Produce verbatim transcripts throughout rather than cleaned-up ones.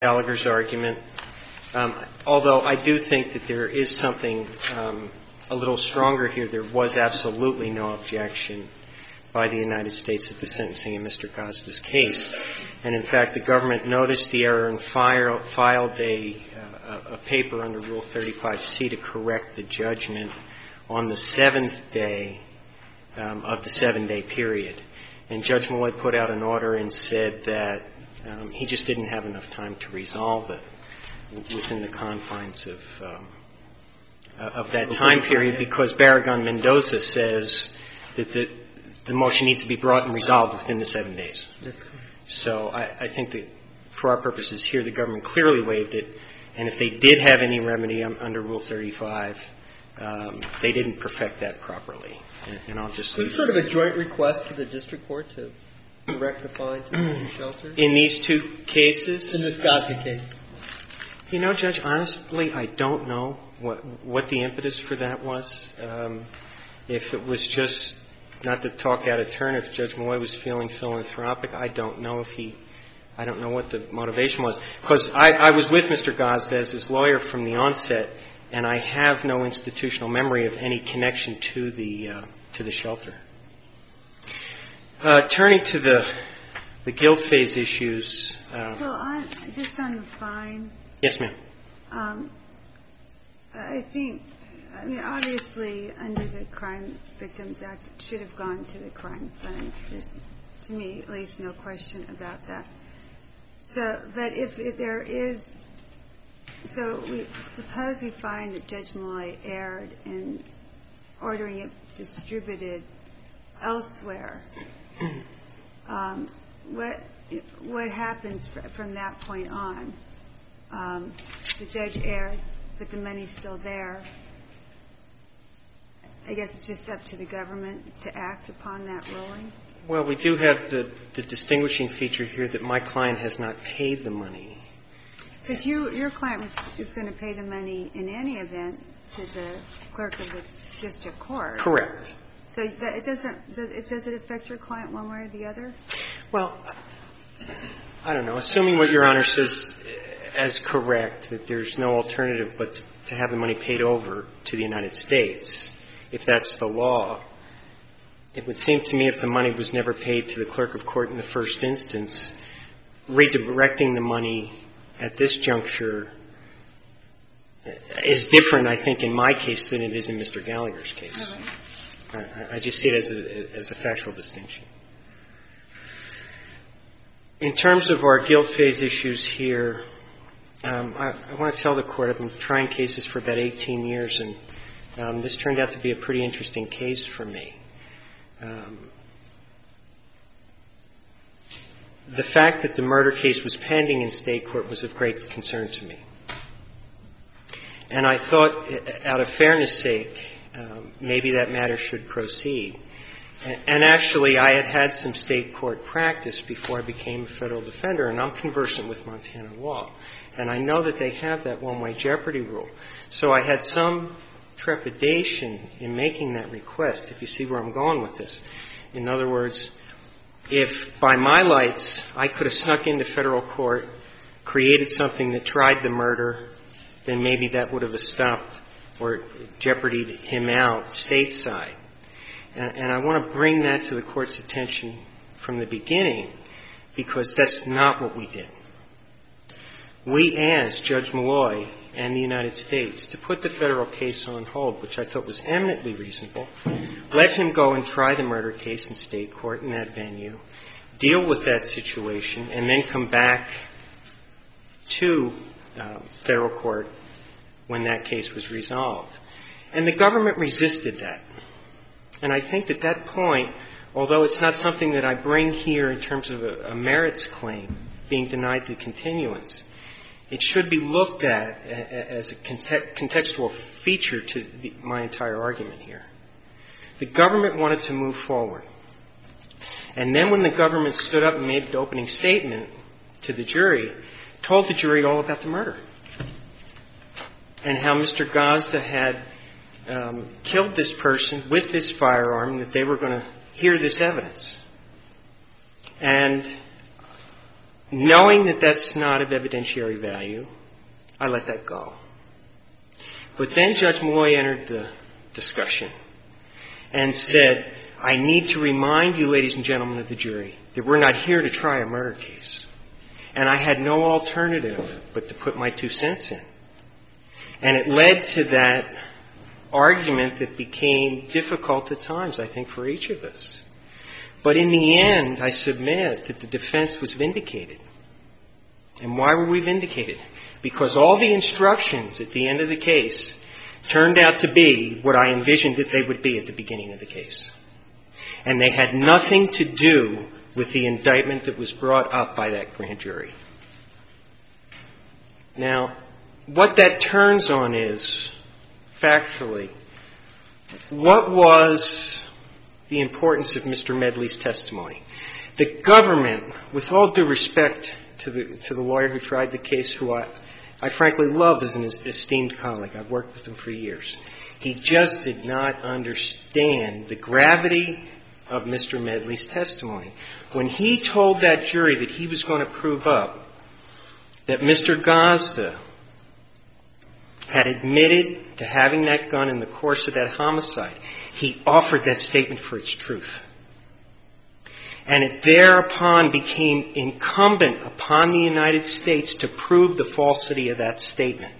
Gallagher's argument, um, although I do think that there is something um, a little stronger here. There was absolutely no objection by the United States at the sentencing in Mister Gazda's case. And, in fact, the government noticed the error and file, filed a, uh, a paper under Rule thirty-five C to correct the judgment on the seventh day um, of the seven-day period. And Judge Malloy put out an order and said that Um, he just didn't have enough time to resolve it within the confines of um, of that time period because Barragan-Mendoza says that the, the motion needs to be brought and resolved within the seven days. So I, I think that for our purposes here, the government clearly waived it. And if they did have any remedy under Rule thirty-five, um, they didn't perfect that properly. And, and I'll just leave it. Is this sort of a joint request to the district court to correct the fine to the shelters? In these two cases? In this Gazda case. You know, Judge, honestly, I don't know what what the impetus for that was. Um, if it was just, not to talk out of turn, if Judge Malloy was feeling philanthropic, I don't know if he, I don't know what the motivation was. Because I, I was with Mister Gazda as his lawyer from the onset, and I have no institutional memory of any connection to the uh, to the shelter. Uh, turning to the the guilt phase issues. Uh, well, on, just on the fine. Yes, ma'am. Um, I think, I mean, obviously, under the Crime Victims Act, it should have gone to the crime fund. There's, to me, at least, no question about that. So, but if, if there is, so we suppose we find that Judge Malloy erred in ordering it distributed elsewhere. Um, what what happens fr- from that point on? Um, the judge erred, but the money's still there. I guess it's just up to the government to act upon that ruling. Well, we do have the, the distinguishing feature here that my client has not paid the money. But you, your client was, is going to pay the money in any event to the clerk of the district court. Correct. So that it doesn't, does it, does it affect your client one way or the other? Well, I don't know. Assuming what Your Honor says as correct, that there's no alternative but to have the money paid over to the United States, if that's the law, it would seem to me if the money was never paid to the clerk of court in the first instance, redirecting the money at this juncture is different, I think, in my case than it is in Mister Gallagher's case. All right. I just see it as a, as a factual distinction. In terms of our guilt phase issues here, um, I, I want to tell the Court I've been trying cases for about eighteen years, and um, this turned out to be a pretty interesting case for me. Um, the fact that the murder case was pending in state court was of great concern to me. And I thought, out of fairness' sake, Um, maybe that matter should proceed. And, and actually, I had had some state court practice before I became a federal defender, and I'm conversant with Montana law. And I know that they have that one-way jeopardy rule. So I had some trepidation in making that request, if you see where I'm going with this. In other words, if by my lights I could have snuck into federal court, created something that tried the murder, then maybe that would have stopped or jeopardied him out stateside. And, and I want to bring that to the Court's attention from the beginning because that's not what we did. We asked Judge Malloy and the United States to put the federal case on hold, which I thought was eminently reasonable, let him go and try the murder case in state court in that venue, deal with that situation, and then come back to uh, federal court when that case was resolved. And the government resisted that. And I think at that point, although it's not something that I bring here in terms of a, a merits claim being denied the continuance, it should be looked at as a contextual feature to the, my entire argument here. The government wanted to move forward. And then when the government stood up and made the opening statement to the jury, told the jury all about the murder and how Mister Gazda had um, killed this person with this firearm, that they were going to hear this evidence. And knowing that that's not of evidentiary value, I let that go. But then Judge Malloy entered the discussion and said, I need to remind you, ladies and gentlemen of the jury, that we're not here to try a murder case. And I had no alternative but to put my two cents in. And it led to that argument that became difficult at times, I think, for each of us. But in the end, I submit that the defense was vindicated. And why were we vindicated? Because all the instructions at the end of the case turned out to be what I envisioned that they would be at the beginning of the case. And they had nothing to do with the indictment that was brought up by that grand jury. Now, what that turns on is, factually, what was the importance of Mister Medley's testimony? The government, with all due respect to the to the lawyer who tried the case, who I, I frankly love as an esteemed colleague, I've worked with him for years, he just did not understand the gravity of Mister Medley's testimony. When he told that jury that he was going to prove up that Mister Gazda had admitted to having that gun in the course of that homicide, he offered that statement for its truth. And it thereupon became incumbent upon the United States to prove the falsity of that statement.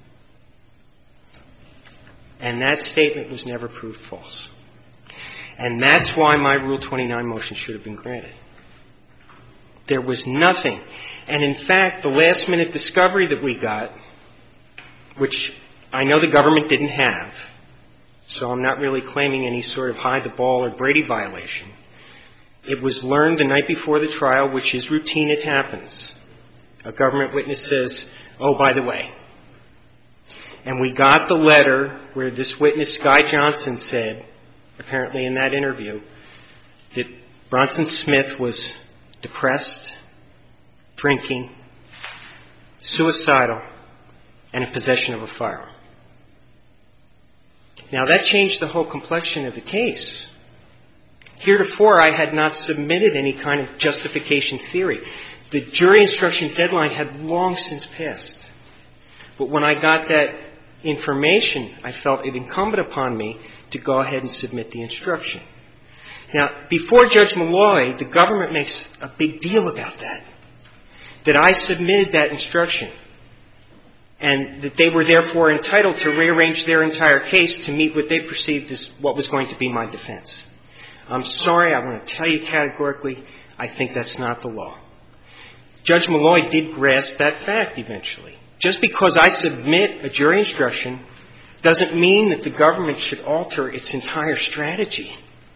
And that statement was never proved false. And that's why my Rule twenty-nine motion should have been granted. There was nothing. And in fact, the last minute discovery that we got, which I know the government didn't have, so I'm not really claiming any sort of hide the ball or Brady violation. It was learned the night before the trial, which is routine, it happens. A government witness says, oh, by the way. And we got the letter where this witness, Guy Johnson, said, apparently in that interview, that Bronson Smith was depressed, drinking, suicidal, and in possession of a firearm. Now, that changed the whole complexion of the case. Heretofore, I had not submitted any kind of justification theory. The jury instruction deadline had long since passed. But when I got that information, I felt it incumbent upon me to go ahead and submit the instruction. Now, before Judge Malloy, the government makes a big deal about that, that I submitted that instruction and that they were therefore entitled to rearrange their entire case to meet what they perceived as what was going to be my defense. I'm sorry, I want to tell you categorically, I think that's not the law. Judge Malloy did grasp that fact eventually. Just because I submit a jury instruction doesn't mean that the government should alter its entire strategy.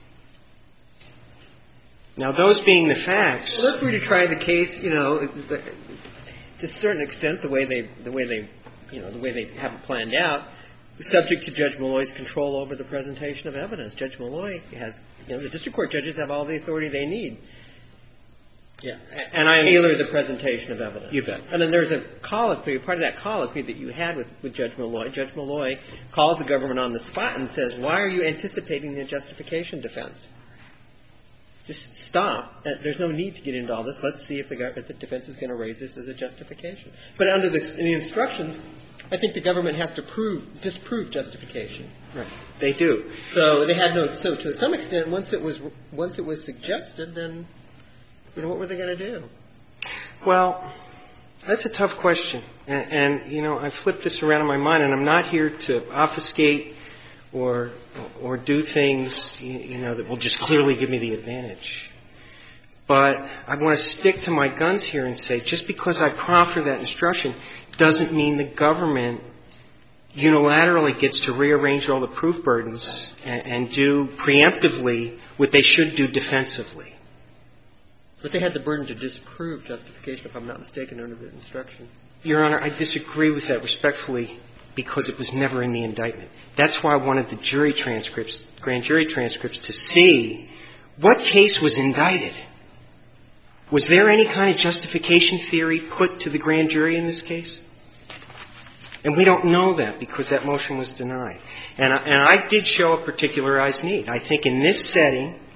Now, those being the facts. Well, if we were to try the case, you know, to a certain extent, the way they, the way they, you know, the way they have it planned out, subject to Judge Malloy's control over the presentation of evidence. Judge Malloy has, you know, the district court judges have all the authority they need. Yeah, and I tailor the presentation of evidence. You bet. And then there's a colloquy, part of that colloquy that you had with, with Judge Malloy. Judge Malloy calls the government on the spot and says, "Why are you anticipating the justification defense? Just stop. There's no need to get into all this. Let's see if the, if the defense is going to raise this as a justification." But under the, in the instructions, I think the government has to prove, disprove justification. Right. They do. So they had no. So to some extent, once it was once it was suggested, then. You know, what were they going to do? Well, that's a tough question. And, and, you know, I flipped this around in my mind, and I'm not here to obfuscate or or do things, you, you know, that will just clearly give me the advantage. But I want to stick to my guns here and say, just because I proffer that instruction doesn't mean the government unilaterally gets to rearrange all the proof burdens and, and do preemptively what they should do defensively. But they had the burden to disprove justification, if I'm not mistaken, under the instruction. Your Honor, I disagree with that respectfully because it was never in the indictment. That's why I wanted the jury transcripts, grand jury transcripts, to see what case was indicted. Was there any kind of justification theory put to the grand jury in this case? And we don't know that because that motion was denied. And I, and I did show a particularized need. I think in this setting,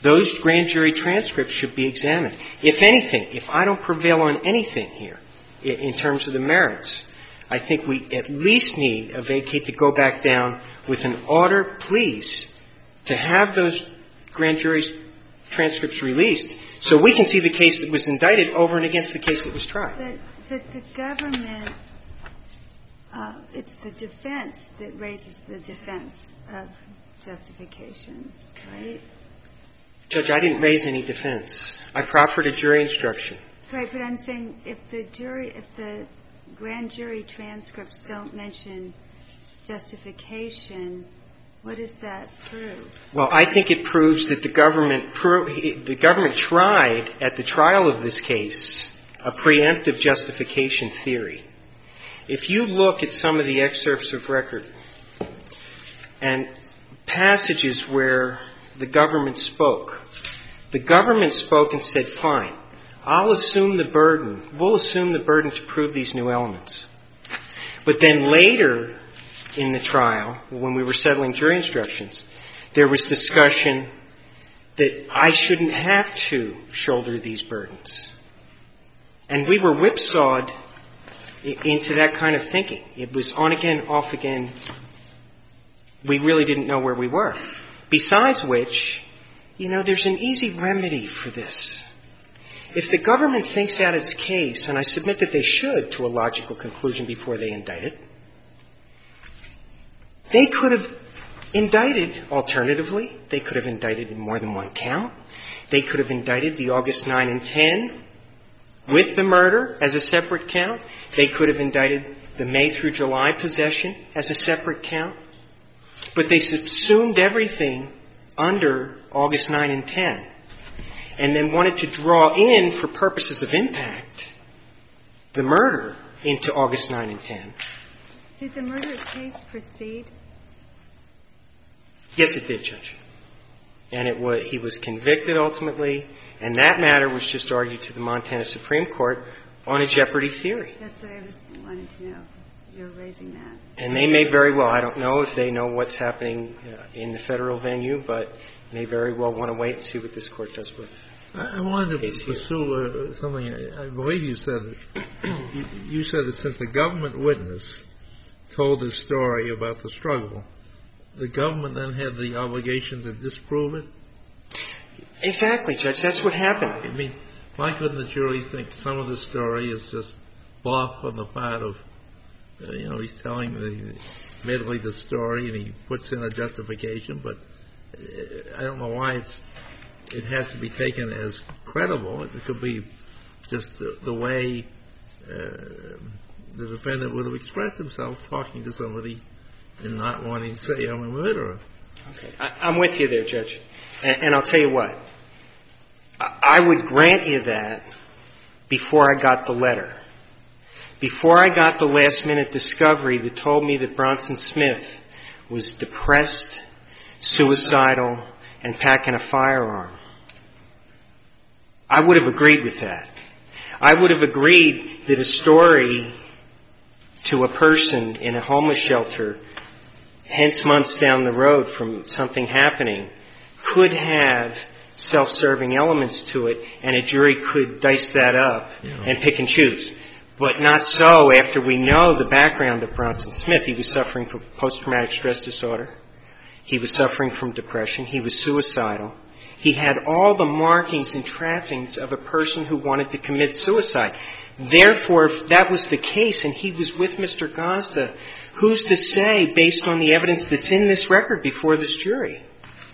Those grand jury transcripts should be examined. If anything, if I don't prevail on anything here in terms of the merits, I think we at least need a vacate to go back down with an order, please, to have those grand jury transcripts released so we can see the case that was indicted over and against the case that was tried. But, but the government, uh, it's the defense that raises the defense of justification, right? Judge, I didn't raise any defense. I proffered a jury instruction. Right, but I'm saying if the jury, if the grand jury transcripts don't mention justification, what does that prove? Well, I think it proves that the government pro- the government tried at the trial of this case a preemptive justification theory. If you look at some of the excerpts of record and passages where the government spoke, the government spoke and said, fine, I'll assume the burden, we'll assume the burden to prove these new elements. But then later in the trial, when we were settling jury instructions, there was discussion that I shouldn't have to shoulder these burdens. And we were whipsawed into that kind of thinking. It was on again, off again. We really didn't know where we were. Besides which, you know, there's an easy remedy for this. If the government thinks out its case, and I submit that they should to a logical conclusion before they indict it, they could have indicted alternatively. They could have indicted in more than one count. They could have indicted the August nine and ten with the murder as a separate count. They could have indicted the May through July possession as a separate count. But they subsumed everything under August nine and ten and then wanted to draw in, for purposes of impact, the murder into August nine and ten. Did the murder case proceed? Yes, it did, Judge. And it was, he was convicted ultimately, and that matter was just argued to the Montana Supreme Court on a jeopardy theory. That's what I was wanting to know. You're raising that. And they may very well, I don't know if they know what's happening uh, in the federal venue, but they very well want to wait and see what this court does with I wanted to here. pursue uh, something. I, I believe you said that you, you said that since the government witness told the story about the struggle, the government then had the obligation to disprove it? Exactly, Judge. That's what happened. I mean, why couldn't the jury think some of the story is just bluff on the part of, uh, you know, he's telling the, admittedly the story and he puts in a justification, but uh, I don't know why it's, it has to be taken as credible. It could be just the, the way uh, the defendant would have expressed himself talking to somebody and not wanting to say, I'm a murderer. Okay. I, I'm with you there, Judge. And, and I'll tell you what. I, I would grant you that before I got the letter. Before I got the last-minute discovery that told me that Bronson Smith was depressed, suicidal, and packing a firearm, I would have agreed with that. I would have agreed that a story to a person in a homeless shelter, hence months down the road from something happening, could have self-serving elements to it, and a jury could dice that up yeah. and pick and choose. But not so after we know the background of Bronson Smith. He was suffering from post-traumatic stress disorder. He was suffering from depression. He was suicidal. He had all the markings and trappings of a person who wanted to commit suicide. Therefore, if that was the case and he was with Mister Gazda, who's to say, based on the evidence that's in this record before this jury,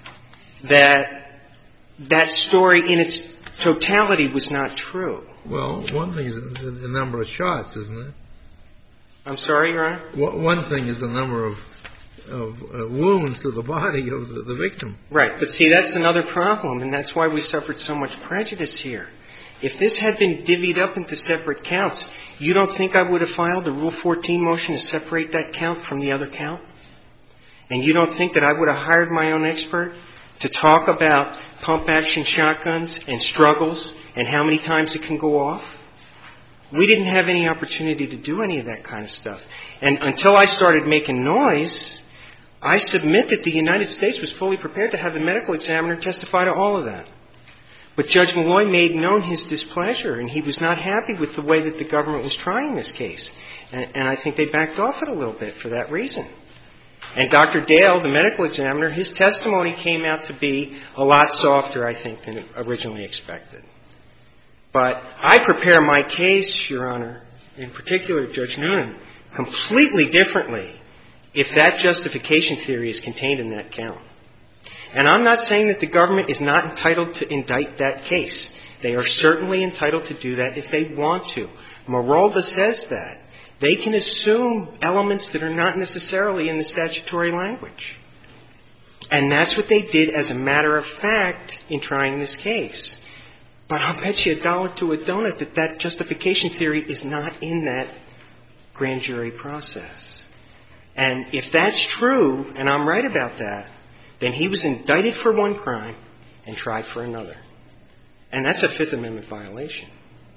that that story in its totality was not true? Well, one thing is the number of shots, isn't it? I'm sorry, Your Honor? One thing is the number of of uh, wounds to the body of the, the victim. Right. But see, that's another problem, and that's why we suffered so much prejudice here. If this had been divvied up into separate counts, you don't think I would have filed a Rule fourteen motion to separate that count from the other count? And you don't think that I would have hired my own expert to talk about pump-action shotguns and struggles and how many times it can go off? We didn't have any opportunity to do any of that kind of stuff. And until I started making noise, I submit that the United States was fully prepared to have the medical examiner testify to all of that. But Judge Malloy made known his displeasure, and he was not happy with the way that the government was trying this case. And, and I think they backed off it a little bit for that reason. And Doctor Dale, the medical examiner, his testimony came out to be a lot softer, I think, than originally expected. But I prepare my case, Your Honor, in particular Judge Noonan, completely differently if that justification theory is contained in that count. And I'm not saying that the government is not entitled to indict that case. They are certainly entitled to do that if they want to. Marolda says that. They can assume elements that are not necessarily in the statutory language. And that's what they did as a matter of fact in trying this case. But I'll bet you a dollar to a donut that that justification theory is not in that grand jury process. And if that's true, and I'm right about that, then he was indicted for one crime and tried for another. And that's a Fifth Amendment violation.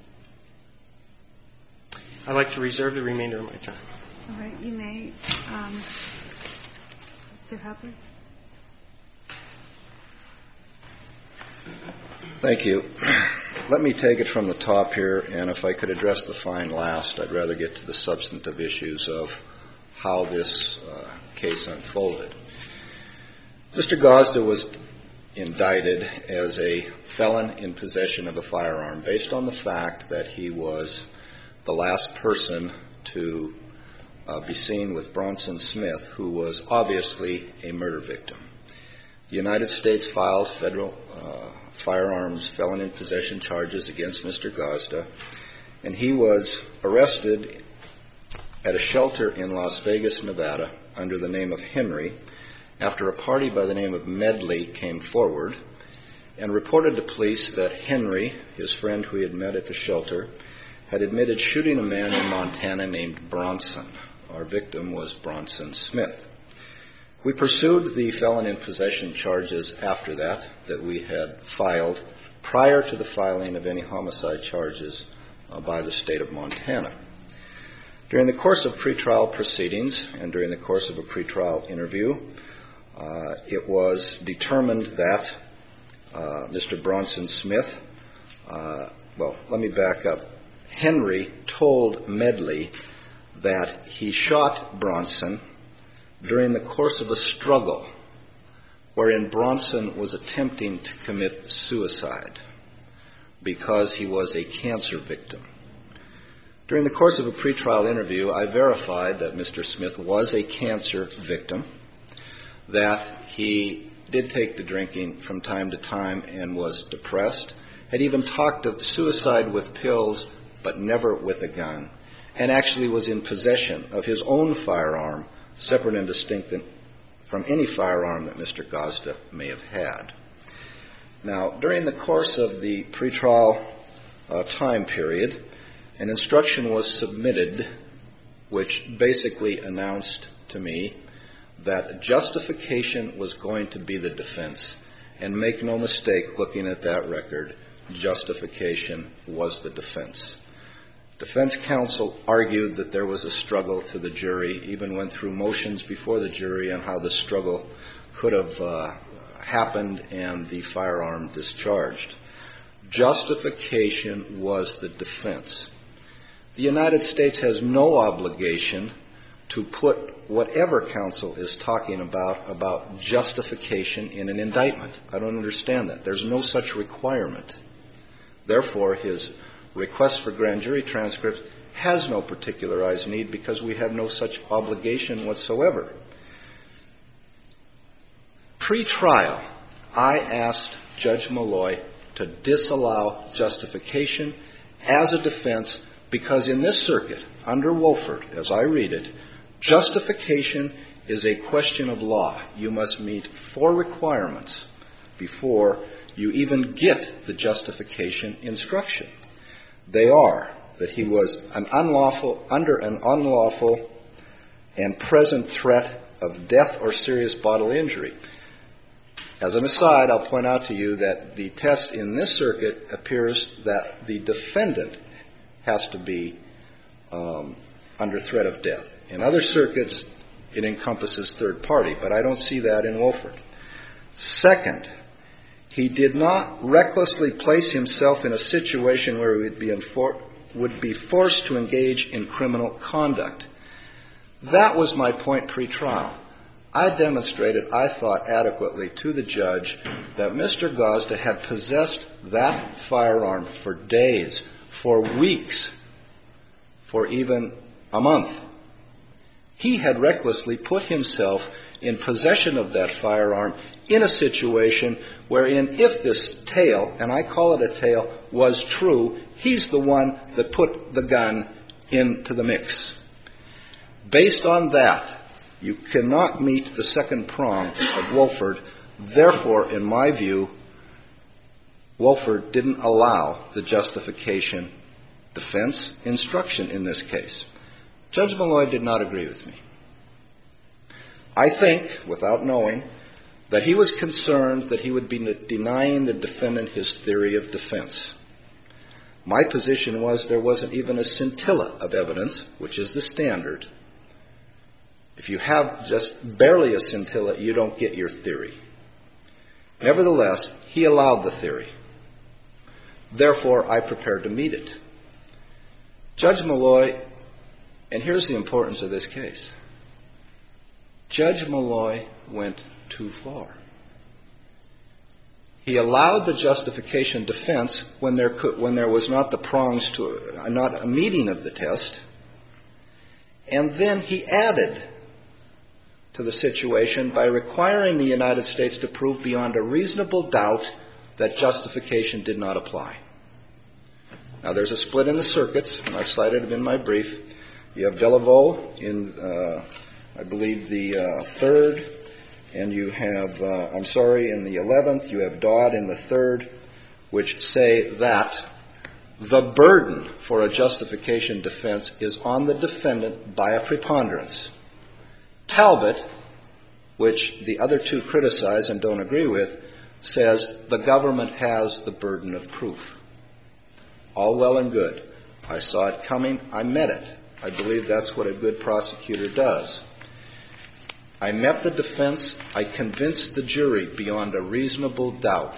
I'd like to reserve the remainder of my time. All right. You may. Um, Mister Hubbard. Thank you. Let me take it from the top here, and if I could address the fine last, I'd rather get to the substantive issues of how this uh, case unfolded. Mister Gazda was indicted as a felon in possession of a firearm based on the fact that he was the last person to uh, be seen with Bronson Smith, who was obviously a murder victim. The United States filed federal uh, firearms felon in possession charges against Mister Gazda, and he was arrested at a shelter in Las Vegas, Nevada, under the name of Henry, after a party by the name of Medley came forward and reported to police that Henry, his friend who he had met at the shelter, had admitted shooting a man in Montana named Bronson. Our victim was Bronson Smith. We pursued the felon in possession charges after that, that we had filed prior to the filing of any homicide charges uh, by the state of Montana. During the course of pretrial proceedings and during the course of a pretrial interview, uh, it was determined that uh, Mister Bronson Smith, uh, well, let me back up. Henry told Medley that he shot Bronson during the course of a struggle wherein Bronson was attempting to commit suicide because he was a cancer victim. During the course of a pretrial interview, I verified that Mister Smith was a cancer victim, that he did take to drinking from time to time and was depressed, had even talked of suicide with pills but never with a gun, and actually was in possession of his own firearm, separate and distinct from any firearm that Mister Gazda may have had. Now, during the course of the pretrial uh, time period, an instruction was submitted which basically announced to me that justification was going to be the defense. And make no mistake, looking at that record, justification was the defense. Defense counsel argued that there was a struggle to the jury, even went through motions before the jury on how the struggle could have uh, happened and the firearm discharged. Justification was the defense. The United States has no obligation to put whatever counsel is talking about about justification in an indictment. I don't understand that. There's no such requirement. Therefore, his request for grand jury transcripts has no particularized need because we have no such obligation whatsoever. Pre-trial, I asked Judge Malloy to disallow justification as a defense because in this circuit, under Wolford, as I read it, justification is a question of law. You must meet four requirements before you even get the justification instruction. They are that he was an unlawful, under an unlawful and present threat of death or serious bodily injury. As an aside, I'll point out to you that the test in this circuit appears that the defendant has to be um, under threat of death. In other circuits, it encompasses third party, but I don't see that in Wolford. Second, he did not recklessly place himself in a situation where he would be, enfor- would be forced to engage in criminal conduct. That was my point pre-trial. I demonstrated, I thought, adequately to the judge that Mister Gazda had possessed that firearm for days, for weeks, for even a month. He had recklessly put himself in possession of that firearm in a situation wherein if this tale, and I call it a tale, was true, he's the one that put the gun into the mix. Based on that, you cannot meet the second prong of Wolford. Therefore, in my view, Wolford didn't allow the justification defense instruction in this case. Judge Malloy did not agree with me. I think, without knowing, that he was concerned that he would be denying the defendant his theory of defense. My position was there wasn't even a scintilla of evidence, which is the standard. If you have just barely a scintilla, you don't get your theory. Nevertheless, he allowed the theory. Therefore, I prepared to meet it. Judge Malloy, and here's the importance of this case, Judge Malloy went too far. He allowed the justification defense when there could, when there was not the prongs to, not a meeting of the test, and then he added to the situation by requiring the United States to prove beyond a reasonable doubt that justification did not apply. Now, there's a split in the circuits, and I cited them in my brief. You have Delaveau in, uh, I believe, the uh, third, and you have, uh, I'm sorry, in the eleventh, you have Dodd in the third, which say that the burden for a justification defense is on the defendant by a preponderance. Talbot, which the other two criticize and don't agree with, says the government has the burden of proof. All well and good. I saw it coming. I met it. I believe that's what a good prosecutor does. I met the defense. I convinced the jury beyond a reasonable doubt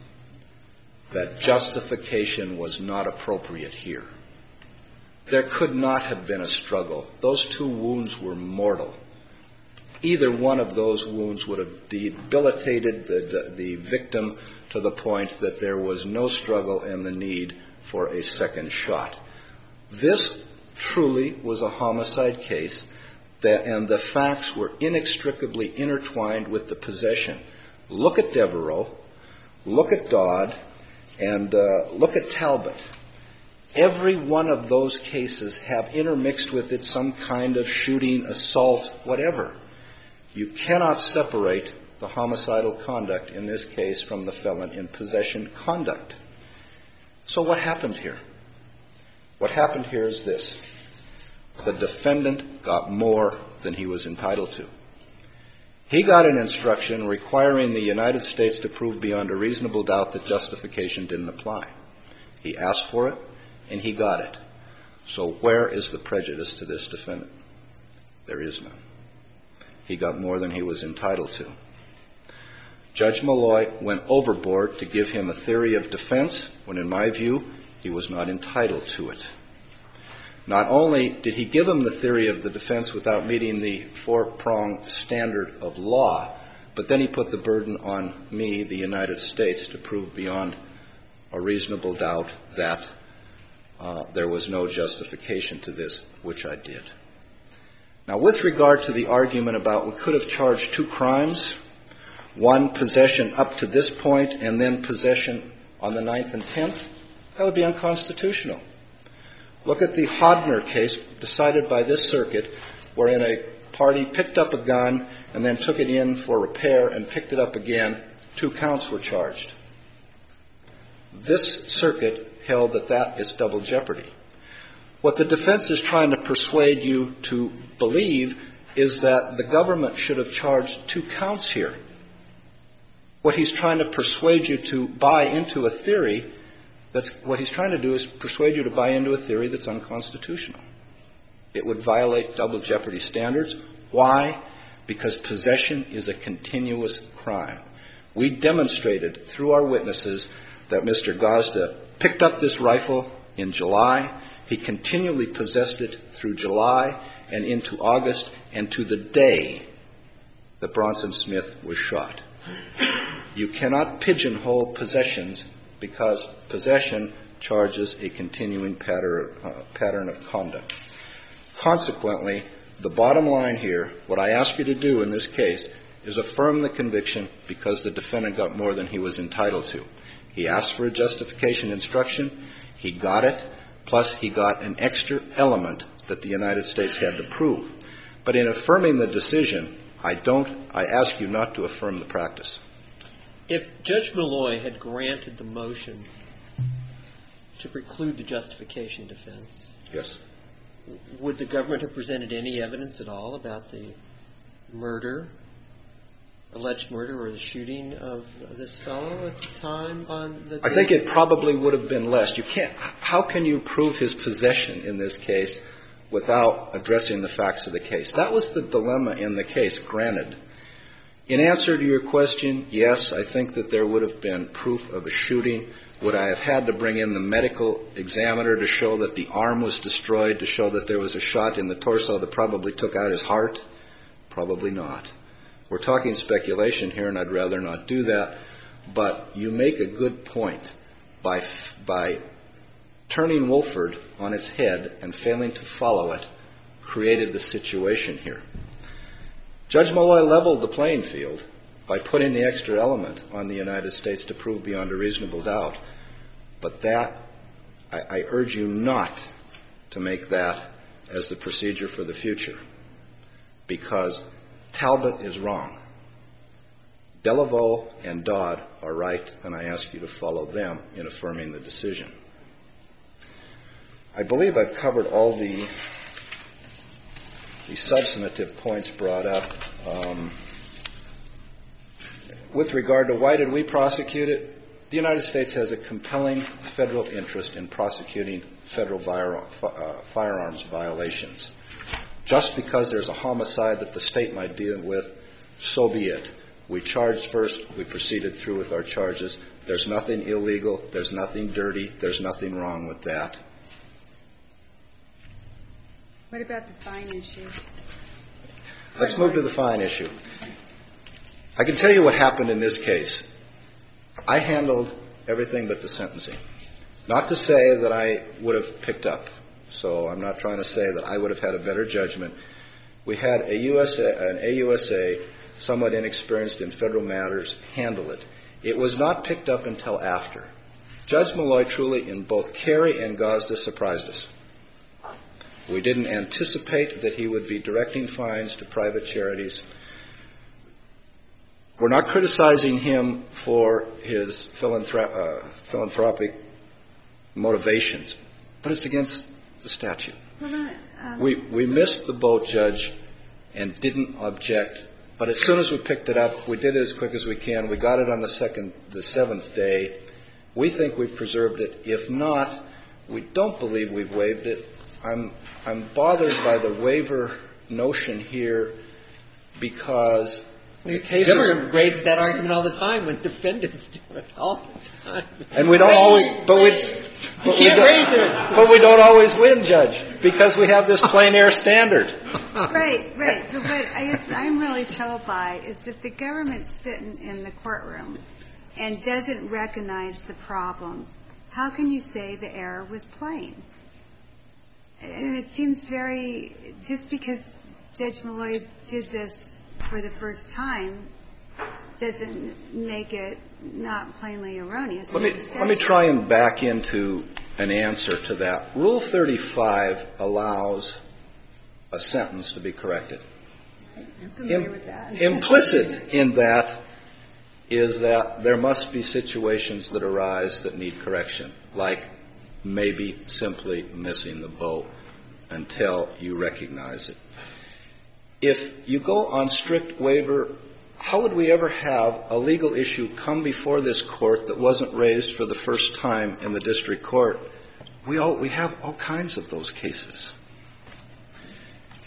that justification was not appropriate here. There could not have been a struggle. Those two wounds were mortal. Either one of those wounds would have debilitated the, the, the victim to the point that there was no struggle and the need for a second shot. This truly was a homicide case, that, and the facts were inextricably intertwined with the possession. Look at Devereaux, look at Dodd, and uh, look at Talbot. Every one of those cases have intermixed with it some kind of shooting, assault, whatever. You cannot separate the homicidal conduct in this case from the felon in possession conduct. So what happened here? What happened here is this. The defendant got more than he was entitled to. He got an instruction requiring the United States to prove beyond a reasonable doubt that justification didn't apply. He asked for it, and he got it. So where is the prejudice to this defendant? There is none. He got more than he was entitled to. Judge Malloy went overboard to give him a theory of defense when, in my view, he was not entitled to it. Not only did he give him the theory of the defense without meeting the four-pronged standard of law, but then he put the burden on me, the United States, to prove beyond a reasonable doubt that uh, there was no justification to this, which I did. Now, with regard to the argument about we could have charged two crimes, one possession up to this point and then possession on the ninth and tenth, that would be unconstitutional. Look at the Hodner case decided by this circuit, wherein a party picked up a gun and then took it in for repair and picked it up again. Two counts were charged. This circuit held that that is double jeopardy. What the defense is trying to persuade you to believe is that the government should have charged two counts here. What he's trying to persuade you to buy into a theory, that's what he's trying to do is persuade you to buy into a theory that's unconstitutional. It would violate double jeopardy standards. Why? Because possession is a continuous crime. We demonstrated through our witnesses that Mister Gazda picked up this rifle in July. He continually possessed it through July and into August and to the day that Bronson Smith was shot. You cannot pigeonhole possessions because possession charges a continuing pattern, uh, pattern of conduct. Consequently, the bottom line here, what I ask you to do in this case, is affirm the conviction because the defendant got more than he was entitled to. He asked for a justification instruction. He got it. Plus, he got an extra element that the United States had to prove. But in affirming the decision, I don't, I ask you not to affirm the practice. If Judge Malloy had granted the motion to preclude the justification defense, yes, would the government have presented any evidence at all about the murder, alleged murder or the shooting of this fellow at the time on the I think it probably would have been less. You can't, how can you prove his possession in this case without addressing the facts of the case? That was the dilemma in the case, granted. In answer to your question, yes, I think that there would have been proof of a shooting. Would I have had to bring in the medical examiner to show that the arm was destroyed, to show that there was a shot in the torso that probably took out his heart? Probably not. We're talking speculation here, and I'd rather not do that. But you make a good point by by turning Wolford on its head and failing to follow it, created the situation here. Judge Malloy leveled the playing field by putting the extra element on the United States to prove beyond a reasonable doubt. But that, I, I urge you not to make that as the procedure for the future, because Talbot is wrong. Delaveau and Dodd are right, and I ask you to follow them in affirming the decision. I believe I've covered all the, the substantive points brought up. Um, with regard to why did we prosecute it, the United States has a compelling federal interest in prosecuting federal vire, uh, firearms violations. Just because there's a homicide that the state might deal with, so be it. We charged first. We proceeded through with our charges. There's nothing illegal. There's nothing dirty. There's nothing wrong with that. What about the fine issue? Let's move to the fine issue. I can tell you what happened in this case. I handled everything but the sentencing. Not to say that I would have picked up. So I'm not trying to say that I would have had a better judgment. We had a U S A, an A U S A, somewhat inexperienced in federal matters, handle it. It was not picked up until after. Judge Malloy truly, in both Carey and Gazda, surprised us. We didn't anticipate that he would be directing fines to private charities. We're not criticizing him for his philanthrop- uh, philanthropic motivations, but it's against the statute. Well, um, we we missed the boat, Judge, and didn't object. But as soon as we picked it up, we did it as quick as we can. We got it on the second, the seventh day. We think we've preserved it. If not, we don't believe we've waived it. I'm I'm bothered by the waiver notion here because the case is... Government raises that argument all the time when defendants do it all the time. And we don't always, but we... But we, but we don't always win, Judge, because we have this plein air standard. Right, right. But what I guess I'm really troubled by is if the government's sitting in the courtroom and doesn't recognize the problem, how can you say the error was plain? And it seems very, just because Judge Malloy did this for the first time doesn't make it not plainly erroneous. Let me, let me try and back into an answer to that. Rule thirty-five allows a sentence to be corrected. I'm familiar Im- with that. Implicit in that is that there must be situations that arise that need correction, like maybe simply missing the boat until you recognize it. If you go on strict waiver, how would we ever have a legal issue come before this court that wasn't raised for the first time in the district court? We all, we have all kinds of those cases.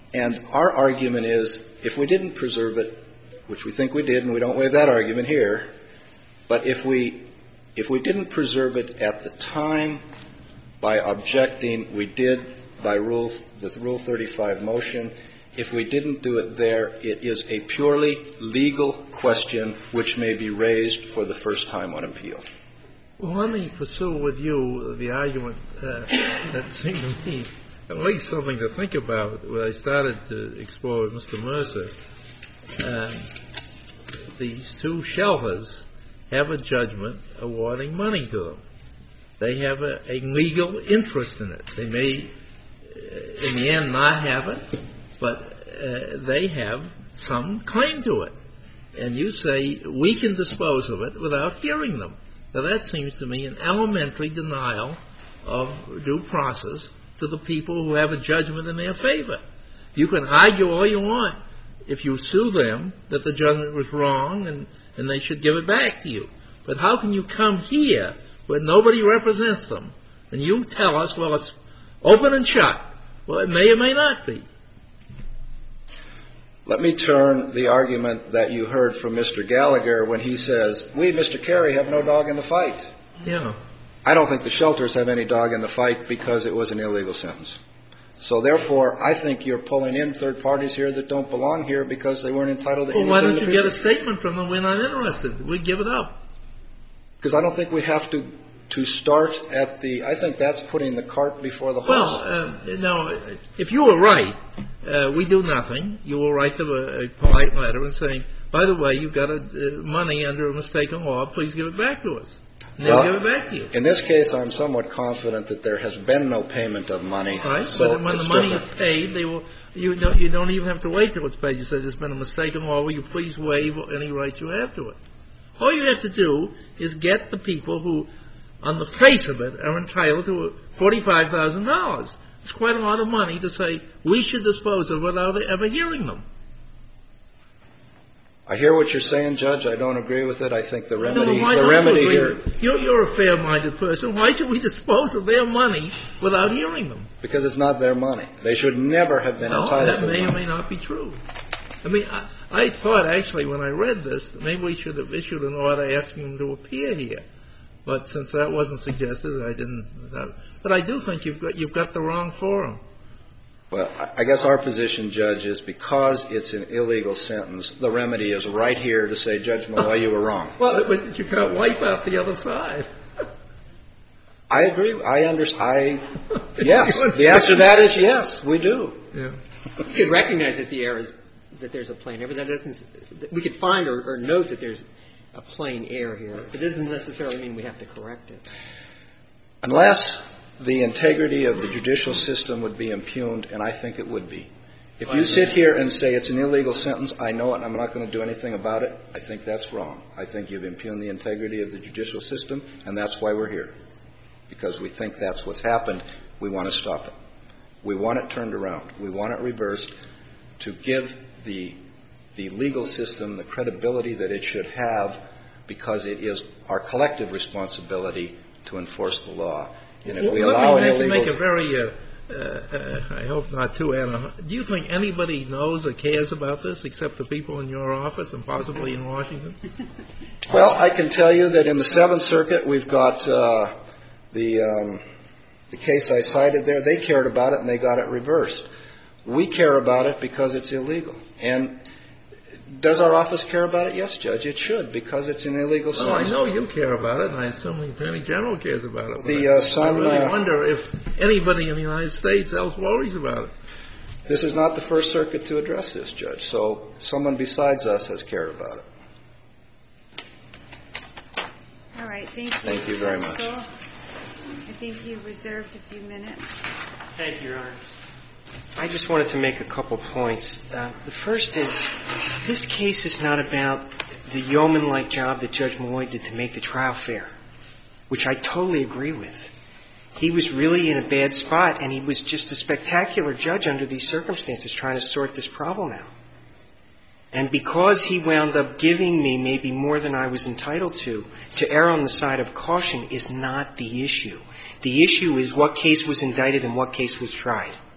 And our argument is, if we didn't preserve it, which we think we did, and we don't waive that argument here, but if we if we didn't preserve it at the time by objecting, we did by rule the Rule thirty-five motion. If we didn't do it there, it is a purely legal question which may be raised for the first time on appeal. Well, let me pursue with you the argument uh, that seemed to me at least something to think about when I started to explore with Mister Mercer. Um, these two shelters have a judgment awarding money to them. They have a, a legal interest in it. They may, uh, in the end, not have it, but uh, they have some claim to it. And you say we can dispose of it without hearing them. Now, that seems to me an elementary denial of due process to the people who have a judgment in their favor. You can argue all you want if you sue them that the judgment was wrong and, and they should give it back to you. But how can you come here where nobody represents them and you tell us, well, it's open and shut? Well, it may or may not be. Let me turn the argument that you heard from Mister Gallagher when he says, we, Mister Carey, have no dog in the fight. Yeah. I don't think the shelters have any dog in the fight because it was an illegal sentence. So, therefore, I think you're pulling in third parties here that don't belong here because they weren't entitled to well, anything. Well, why don't you get a statement from them? We're not interested. We give it up. Because I don't think we have to to start at the – I think that's putting the cart before the horse. Well, uh, no, if you were right, uh, we do nothing. You will write them a, a polite letter and saying, by the way, you've got a, uh, money under a mistaken law. Please give it back to us. And they'll well, give it back to you. In this case, I'm somewhat confident that there has been no payment of money. Right, so but when the it's money different. is paid, they will. You don't, you don't even have to wait till it's paid. You say there's been a mistaken law. Will you please waive any rights you have to it? All you have to do is get the people who, on the face of it, are entitled to forty-five thousand dollars. It's quite a lot of money to say we should dispose of without ever hearing them. I hear what you're saying, Judge. I don't agree with it. I think the remedy, no, why the don't remedy you here. agree? You're, you're a fair-minded person. Why should we dispose of their money without hearing them? Because it's not their money. They should never have been No, entitled that to may the or money. may not be true. I mean, I, I thought actually when I read this that maybe we should have issued an order asking them to appear here. But since that wasn't suggested, I didn't. That, but I do think you've got you've got the wrong forum. Well, I guess our position, Judge, is because it's an illegal sentence, the remedy is right here to say, Judge Malloy, you were wrong. Well, but you can't wipe out the other side. I agree. I understand. I yes. The answer to that is yes, we do. Yeah. We could recognize that the error is that there's a plain error, but that doesn't. We could find or, or note that there's a plain error here. It doesn't necessarily mean we have to correct it. Unless the integrity of the judicial system would be impugned, and I think it would be. If you sit here and say it's an illegal sentence, I know it and I'm not going to do anything about it, I think that's wrong. I think you've impugned the integrity of the judicial system, and that's why we're here. Because we think that's what's happened. We want to stop it. We want it turned around. We want it reversed to give the the legal system the credibility that it should have, because it is our collective responsibility to enforce the law. And if we Let allow me an make, illegal... make a very, uh, uh, uh, I hope not too, Anna, do you think anybody knows or cares about this except the people in your office and possibly in Washington? Well, I can tell you that in the Seventh Circuit, we've got uh, the um, the case I cited there. They cared about it and they got it reversed. We care about it because it's illegal. And does our office care about it? Yes, Judge, it should, because it's an illegal Well, I sentence. know you care about it, and I assume the Attorney General cares about it. The, uh, some, I really uh, wonder if anybody in the United States else worries about it. This is not the First Circuit to address this, Judge, so someone besides us has cared about it. All right. Thank you. Thank you very much. Counsel. I think you've reserved a few minutes. Thank you, Your Honor. I just wanted to make a couple points. Uh, the first is, this case is not about the yeoman-like job that Judge Malloy did to make the trial fair, which I totally agree with. He was really in a bad spot, and he was just a spectacular judge under these circumstances trying to sort this problem out. And because he wound up giving me maybe more than I was entitled to, to err on the side of caution is not the issue. The issue is what case was indicted and what case was tried.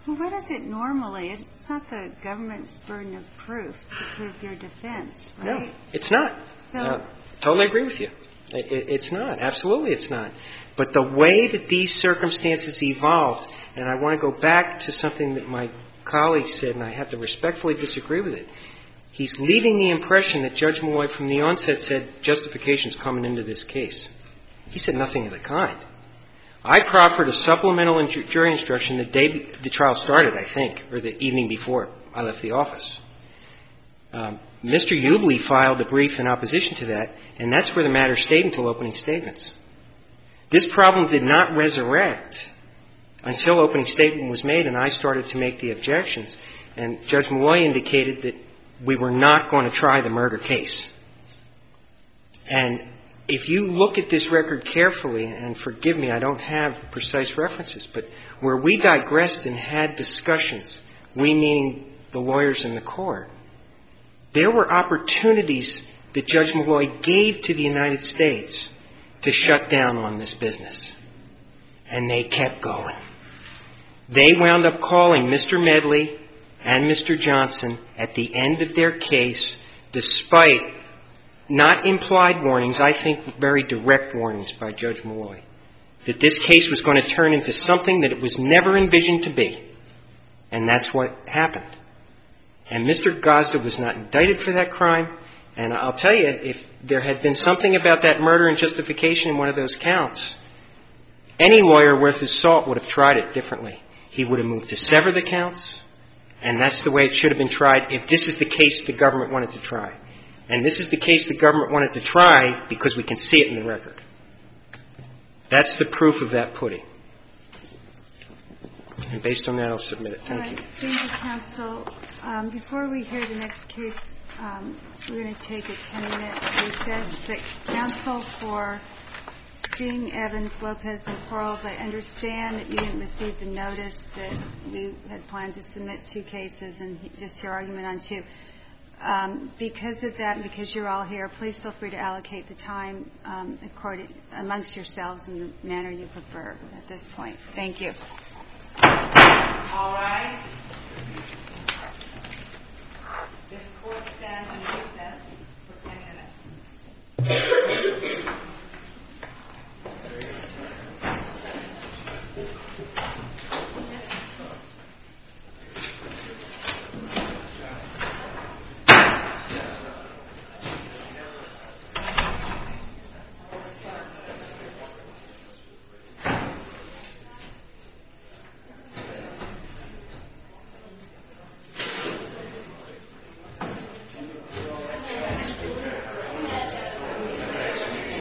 Well, what is it normally? It's not the government's burden of proof to prove your defense, right? No, it's not. So, uh, totally agree with you. It, it, it's not. Absolutely it's not. But the way that these circumstances evolved, and I want to go back to something that my colleague said, and I have to respectfully disagree with it. He's leaving the impression that Judge Malloy from the onset said justification's coming into this case. He said nothing of the kind. I proffered a supplemental jury instruction the day the trial started, I think, or the evening before I left the office. Um, Mister Ubley filed a brief in opposition to that, and that's where the matter stayed until opening statements. This problem did not resurrect until opening statement was made, and I started to make the objections. And Judge Malloy indicated that we were not going to try the murder case. And if you look at this record carefully, and forgive me, I don't have precise references, but where we digressed and had discussions, we meaning the lawyers in the court, there were opportunities that Judge Malloy gave to the United States to shut down on this business. And they kept going. They wound up calling Mister Medley and Mister Johnson at the end of their case, despite not implied warnings, I think very direct warnings by Judge Malloy, that this case was going to turn into something that it was never envisioned to be. And that's what happened. And Mister Gazda was not indicted for that crime. And I'll tell you, if there had been something about that murder and justification in one of those counts, any lawyer worth his salt would have tried it differently. He would have moved to sever the counts, and that's the way it should have been tried if this is the case the government wanted to try. And this is the case the government wanted to try because we can see it in the record. That's the proof of that pudding. And based on that, I'll submit it. Thank all right. you. Thank you, counsel. Um, before we hear the next case, um, we're going to take a ten-minute recess. But counsel for Singh, Evans, Lopez, and Quarles, I understand that you didn't receive the notice that we had planned to submit two cases and just hear argument on two. Um, because of that and because you're all here, please feel free to allocate the time um, according, amongst yourselves in the manner you prefer at this point. Thank you. All right. This court stands in recess for ten minutes.